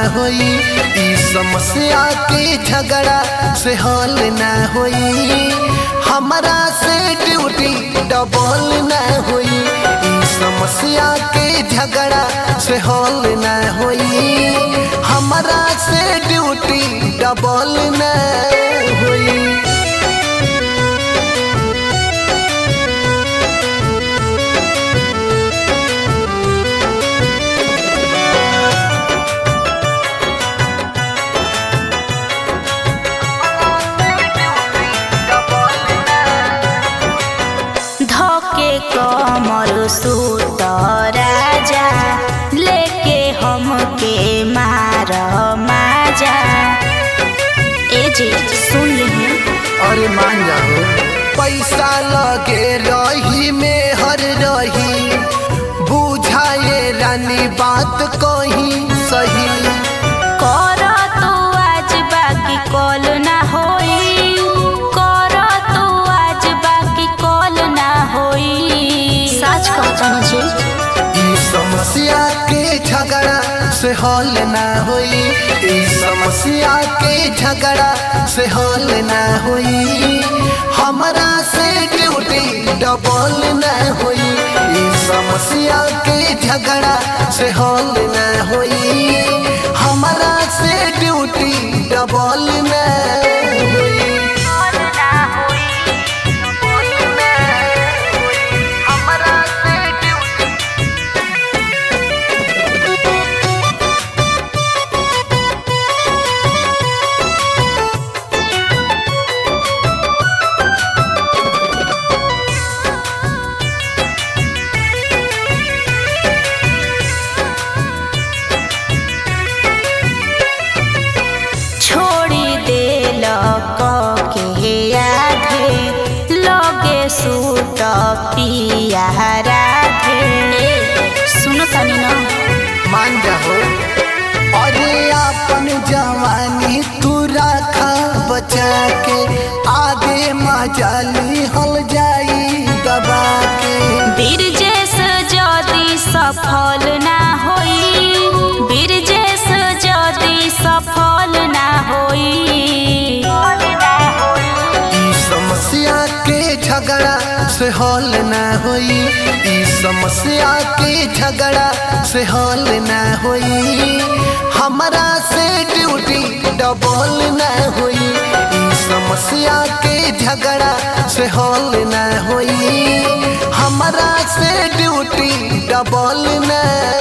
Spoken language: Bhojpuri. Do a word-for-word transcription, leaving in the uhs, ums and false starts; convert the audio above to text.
होई, ई समस्या के झगड़ा से हल ना होई, हमरा से ड्यूटी डबल ना होई, ई समस्या के झगड़ा से हल ना होई, हमरा से ड्यूटी डबल ना होई। कमर सूत राजा लेके हमके मार माजा। ए जी सुन ली, अरे मान जाओ, पैसा लगे रही में हर रही, बुझाए रानी बात कहीं सही, कर तो आज बाकी कॉल ना होई, कर तो आज बाकी कॉल ना होई। सच कहता मुझे, ई समस्या के झगड़ा से हल ना होई, ई समस्या के झगड़ा से हल ना होई, हमरा से ड्यूटी डबल ना होई, ई समस्या के झगड़ा से हल ना होई, हमरा से ड्यूटी डबल ना होई। सूत पिया राधे, सुनो तनी ना, मान जाओ, अरे अपन जवानी तू रखा बचा के, आगे मजाली हल जाई दबा के, बिरजेश जदी सफल ना होई, बिरजेश जदी सफल ना होई, समस्या के झगड़ा से हल ना होई, ई समस्या के झगड़ा से हल ना होई, हमरा से ड्यूटी डबल ना होई, ई समस्या के झगड़ा से हल ना होई, हमरा से ड्यूटी डबल ना